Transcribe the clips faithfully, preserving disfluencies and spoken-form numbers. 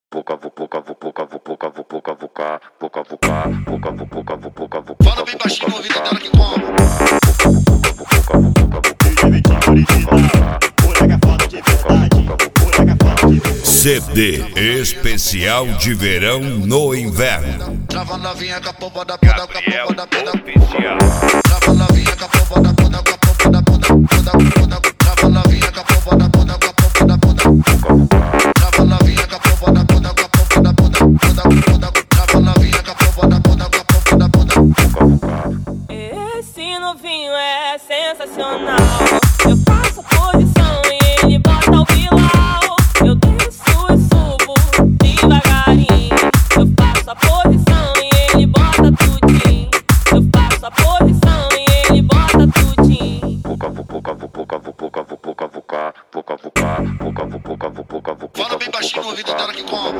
pouca vu pouca vu pouca vu pouca vu pouca vu cá, pouca vu cá, pouca vu pouca vu pouca vu. Fala bem baixinho no ouvido dela que como. C D especial de verão no inverno. Trava novinha com a pomba da bunda, com a pomba da bunda oficial. Trava novinha com a pomba da bunda, com a pomba da bunda, bunda, bunda. Trava novinha com a pomba da bunda, com a pomba da bunda. Trava novinha com a pomba da bunda, com a pomba da bunda, bunda, bunda. Trava novinha com a pomba da bunda, com a pomba da bunda. Esse novinho é sensacional. Eu faço a posição e ele bota o vilão. Eu desço e subo devagarinho. Eu faço a posição e ele bota tudinho. Eu faço a posição e ele bota tudinho. Pouca vu pouca vu pouca vu pouca vu pouca vu cá, pouca vu cá, pouca vu pouca vu pouca vu. Fala bem baixinho no ouvido dela que como.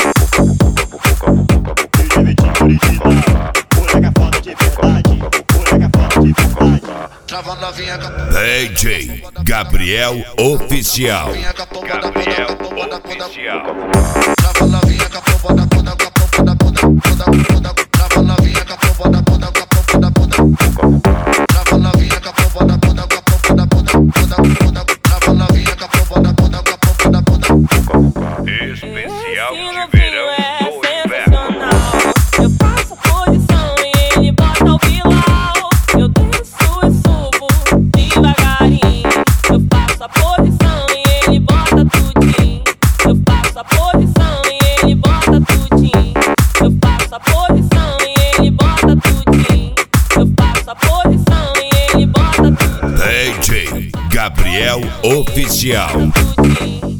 Trava novinha com a D J Gabriel Oficial. Gabriel Oficial. Trava novinha com a pomba da bunda, com a pomba da bunda, bunda, bunda. Trava novinha com a pomba da bunda, com a pomba da bunda. Trava novinha com a pomba da bunda, com a pomba da bunda, bunda, bunda. Trava novinha com a pomba da bunda, com a pomba da bunda. Especial Esse de novinho verão é no inverno. sensacional. Eu faço a posição e ele bota o vilão. Eu desço e subo devagarinho. Eu faço a posição e ele bota tudinho. Eu faço a posição e ele bota tudinho. Eu faço a posição e ele bota tudinho. Eu faço a posição e ele bota tudinho. D J Gabriel Oficial. Tudinho.